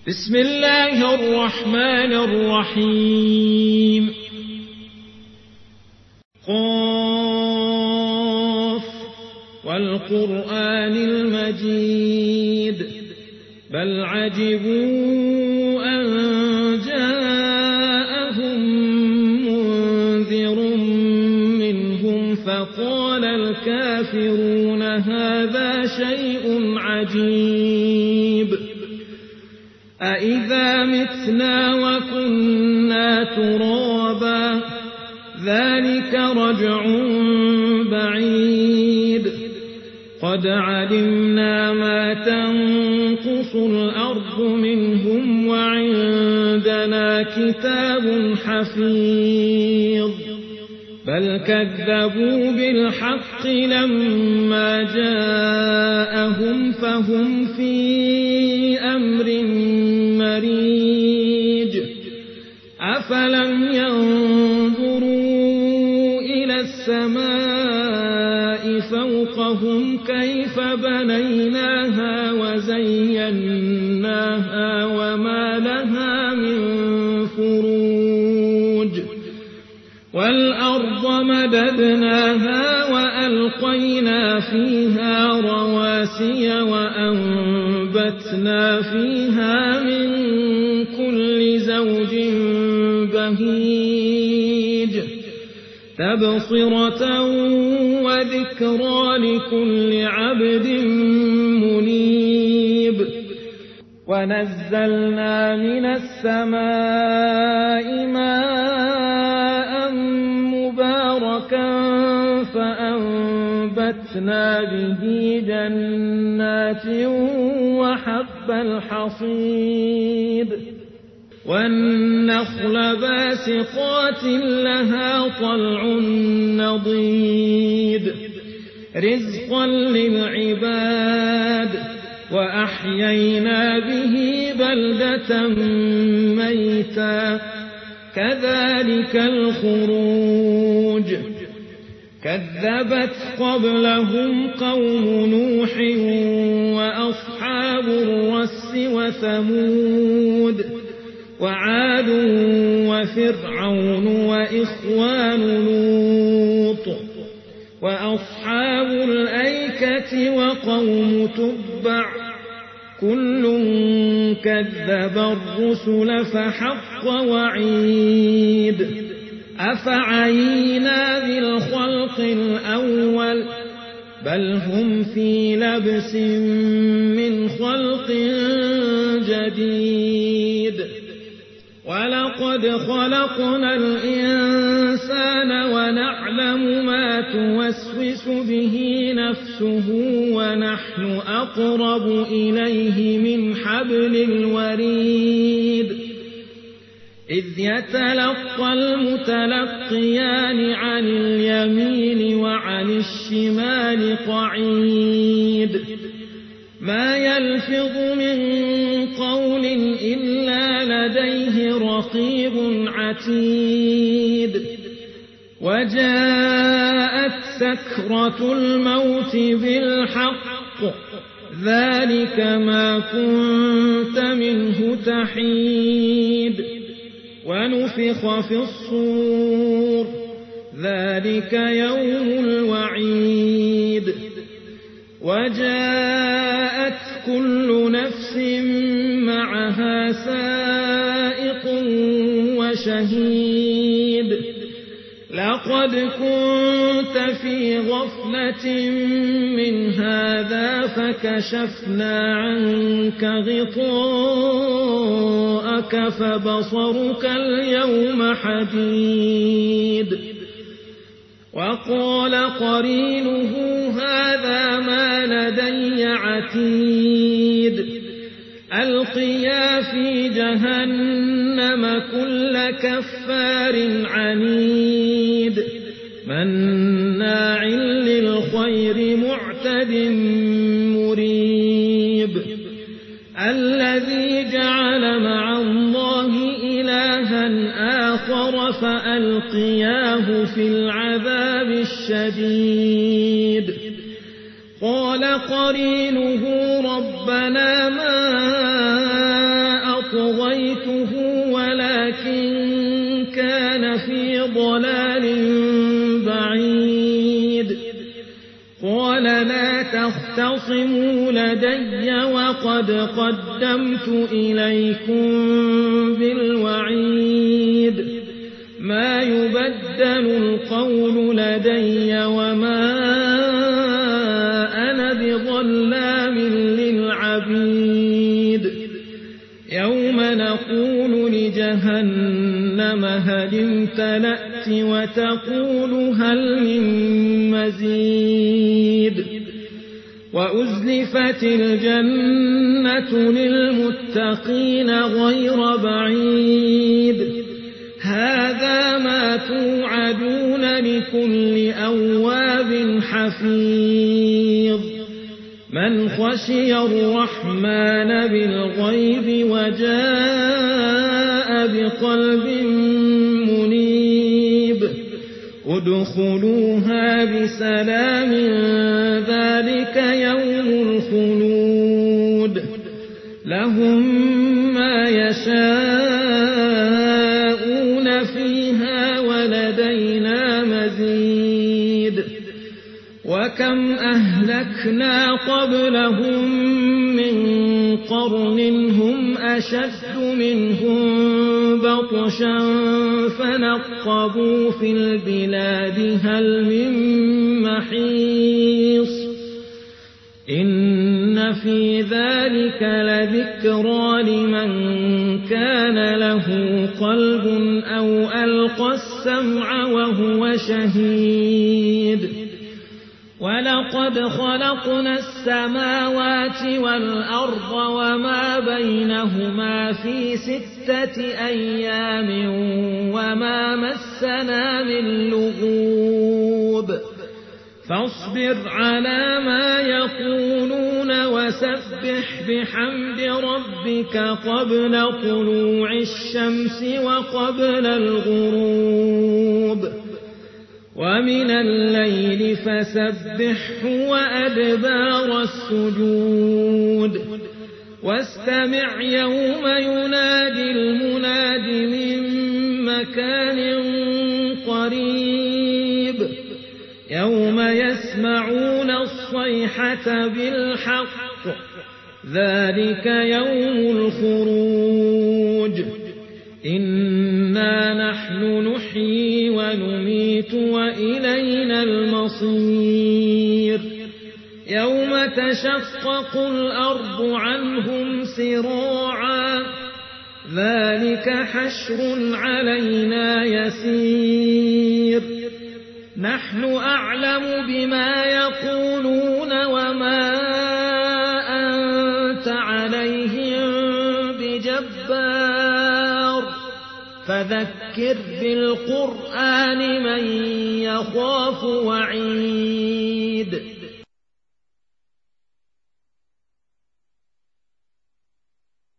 بسم الله الرحمن الرحيم. قاف والقرآن المجيد بل عجبوا أن جاءهم منذر منهم فقال الكافرون هذا شيء عجيب أإذا متنا وكنا ترابا ذلك رجع بعيد قد علمنا ما تنقص الأرض منهم وعندنا كتاب حفيظ بل كذبوا بالحق لما جاءهم فهم في أمر مريج أفلم ينظروا إلى السماء فوقهم كيف بنيناها وزيناها وما لها من فروج والأرض مددناها وألقينا فيها رواسي وأنبتنا فيها من كل زوج بهيج تبصرة وذكرى لكل عبد منيب ونزلنا من السماء ماء مباركا فأنبتنا به جنات وحب الحصيد والنخل باسقات لها طلع نضيد رزقا للعباد وأحيينا به بلدة ميتا كذلك الخروج كذبت قبلهم قوم نوح وأصحاب الرس وثمود وعاد وفرعون وإخوان لوط وأصحاب الأيكة وقوم تبع كل كذب الرسل فحق وعيد أفعينا بالخلق الأول بل هم في لبس من خلق جديد ولقد خلقنا الإنسان ونعلم ما توسوس به نفسه ونحن أقرب إليه من حبل الوريد إذ يتلقى المتلقيان عن اليمين وعن الشمال قعيد ما يلفظ من قول إلا لديه رقيب عتيد وجاءت سكرة الموت بالحق ذلك ما كنت منه تحيد ونفخ في الصور ذلك يوم الوعيد وجاءت كل نفس معها سائق وشهيد لقد كنت في غفلة من هذا فكشفنا عنك غطاءك فبصرك اليوم حديد وقال قرينه هذا ما لدي عتيد ألقيا في جهنم كل كفار عنيد مناع للخير معتد مريب الذي جعل مع الله إلها آخر فألقياه في العذاب الشديد قال قرينه ربنا ما تختصموا لدي وقد قدمت إليكم بالوعيد ما يبدل القول لدي وما أنا بظلام للعبيد يوم نقول لجهنم هل امتلأت وتقول هل من مزيد وأزلفت الجنة للمتقين غير بعيد هذا ما توعدون لكل أواب حفيظ من خشي الرحمن بالغيب وجاء بقلب منيب ادخلوها بسلام ذلك يوم الخلود لهم ما يشاءون فيها ولدينا مزيد وكم أهلكنا قبلهم من قرن هم أشد منهم بطشا فنقبوا في البلاد هل من محيص إن في ذلك لذكرى لمن كان له قلب أو ألقى السمع وهو شهيد ولقد خلقنا السماوات والأرض وما بينهما في 6 أيام وما مسنا من لغوب فاصبر على ما يقولون وسبح بحمد ربك قبل طلوع الشمس وقبل الغروب ومن الليل فسبحه وأدبار السجود واستمع يوم ينادي المناد من مكان قريب يوم يسمعون الصيحة بالحق ذلك يوم الخروج إنا نحن نحيي ونميت وإلينا المصير يوم تشقق الأرض عنهم سراعا ذلك حشر علينا يسير نحن أعلم بما يقولون وما أنت عليهم بجبار فذكر بالقرآن من يخاف وعيد